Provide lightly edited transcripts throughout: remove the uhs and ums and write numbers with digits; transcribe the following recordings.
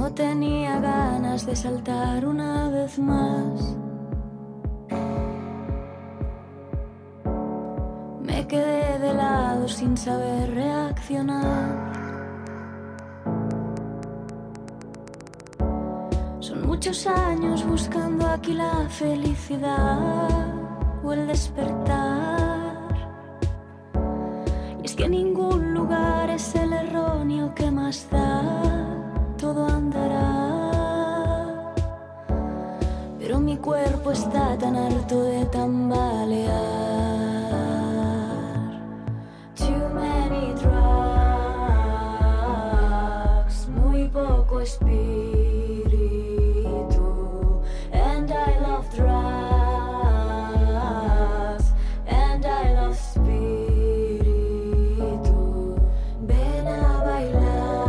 tenía ganas de saltar una vez más. Me quedé de lado sin saber reaccionar. Son muchos años buscando aquí la felicidad o el despertar. Y es que ningún lugar es el erróneo que más da. Todo andará, pero mi cuerpo está tan harto de tambalear. Too many drugs, muy poco espíritu. And I love drugs, and I love espíritu. Ven a bailar.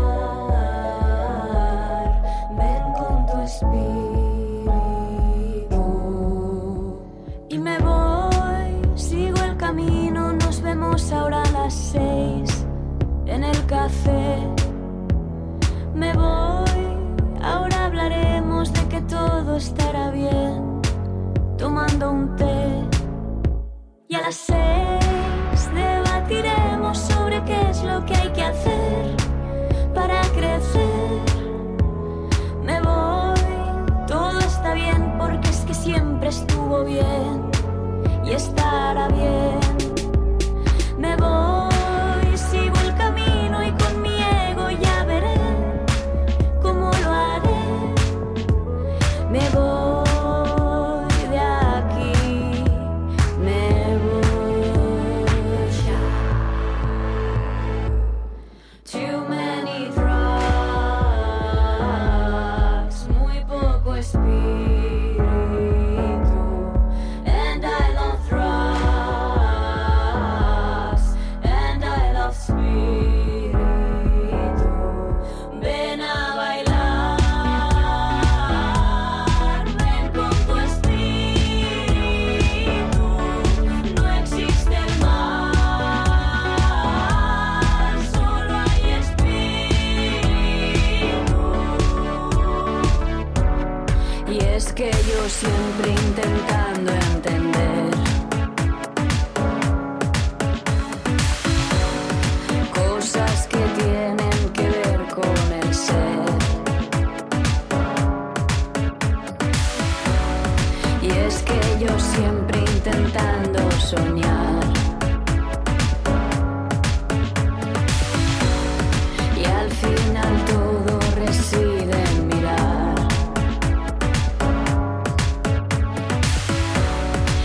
Espíritu. Y me voy, sigo el camino, nos vemos ahora a las 6 en el café. Me voy, ahora hablaremos de que todo estará bien, tomando un té. Y a las 6 debatiremos sobre qué es lo que hay que hacer para crecer. Me voy, todo está bien porque es que siempre estuvo bien y estará bien. Me voy, sigo el camino y con mi ego ya veré cómo lo haré. Me voy de aquí, me voy. Too many drugs, muy poco espíritu. And I love drugs, and I love espíritu. Ven a bailar, ven con tu espíritu. No existe el mal, solo hay espíritu. Y es que yo siempre intentando entender cosas que tienen que ver con el ser. Y es que yo siempre intentando soñar. Y al final todo reside en mirar.